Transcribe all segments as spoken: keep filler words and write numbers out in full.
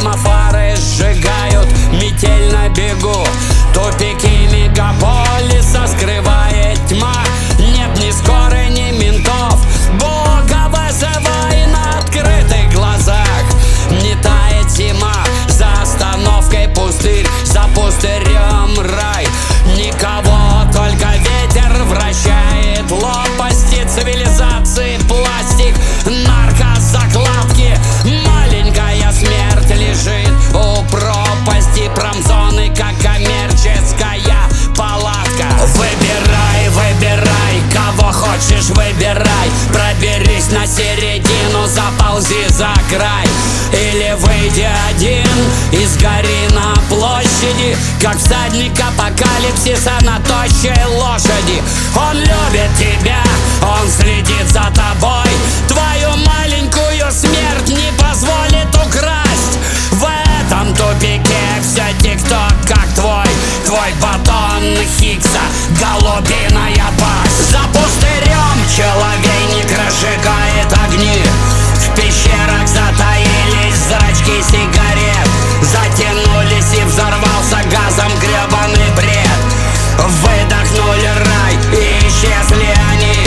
семафоры сжигают, метель на бегу. Тупики мегаполиса скрывает тьма. Нет ни скорой, ни ментов. Бога вызывай на открытых глазах. Не тает зима, за остановкой пустырь, за пустырем рай. Никого, только ветер вращает лопасти цивилизации, пластик, наркозакладки. Маленькая смерть лежит у пропасти промзоны, как коммерческая палатка. Выбирай, выбирай, кого хочешь выбирай. Проберись на середину, заползи за край. Или выйди один и сгори на площади, как всадник апокалипсиса на тощей лошади. Он любит тебя, он следит за тобой. Твою маленькую смерть не позволит украсть. В этом тупике все тик-ток как твой. Твой батон Хиггса, голубиная пасть. За пустырем человейник разжигает огни. В пещерах затаились зрачки сигарет. Затянулись и взорвался газом гребаный бред. Выдохнули рай и исчезли они.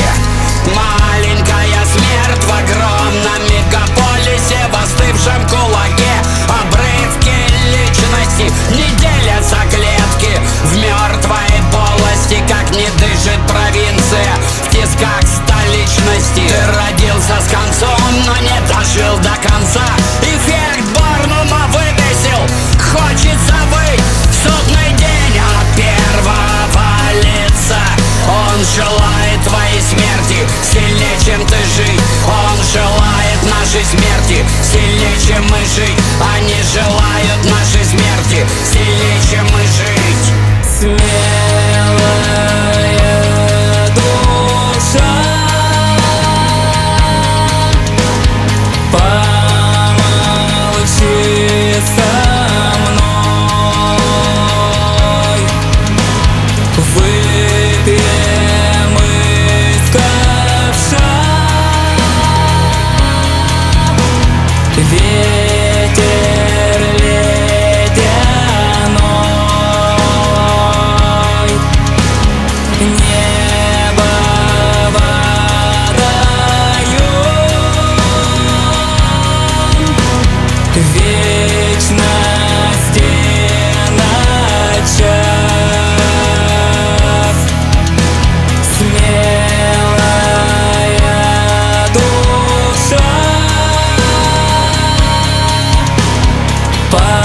Маленькая смерть в огромном мегаполисе, в остывшем кулаке. Обрывки личности не делятся клетки. В мертвой полости, как не дышит провинция, в тисках столичности. Ты родился с концом, но не дожил до конца. Эффект Барнума выбесил, хочется выть. Судный день от первого лица. Он желает твоей смерти сильнее, чем ты жить. Он желает нашей смерти сильнее, чем мы жить. Они желают нашей смерти сильнее, чем мы жить. Смелая душа, помолчи со мной. Выпьем из ковша. Ветер ледяной, небо водоем, вечности на час. Смелая душа,